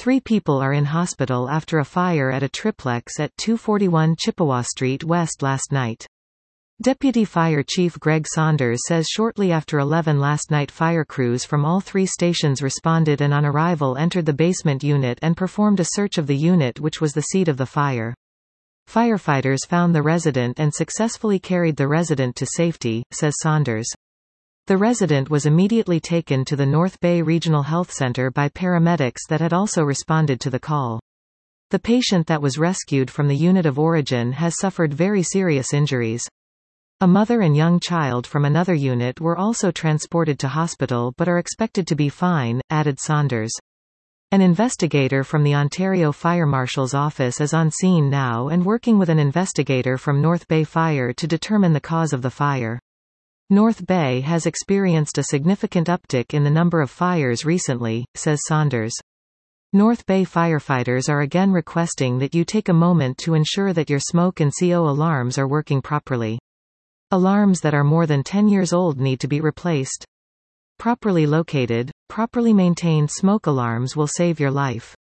3 people are in hospital after a fire at a triplex at 241 Chippewa Street West last night. Deputy Fire Chief Greg Saunders says shortly after 11 last night fire crews from all 3 stations responded and on arrival entered the basement unit and performed a search of the unit, which was the seat of the fire. Firefighters found the resident and successfully carried the resident to safety, says Saunders. The resident was immediately taken to the North Bay Regional Health Center by paramedics that had also responded to the call. The patient that was rescued from the unit of origin has suffered very serious injuries. A mother and young child from another unit were also transported to hospital but are expected to be fine, added Saunders. An investigator from the Ontario Fire Marshal's office is on scene now and working with an investigator from North Bay Fire to determine the cause of the fire. North Bay has experienced a significant uptick in the number of fires recently, says Saunders. North Bay firefighters are again requesting that you take a moment to ensure that your smoke and CO alarms are working properly. Alarms that are more than 10 years old need to be replaced. Properly located, properly maintained smoke alarms will save your life.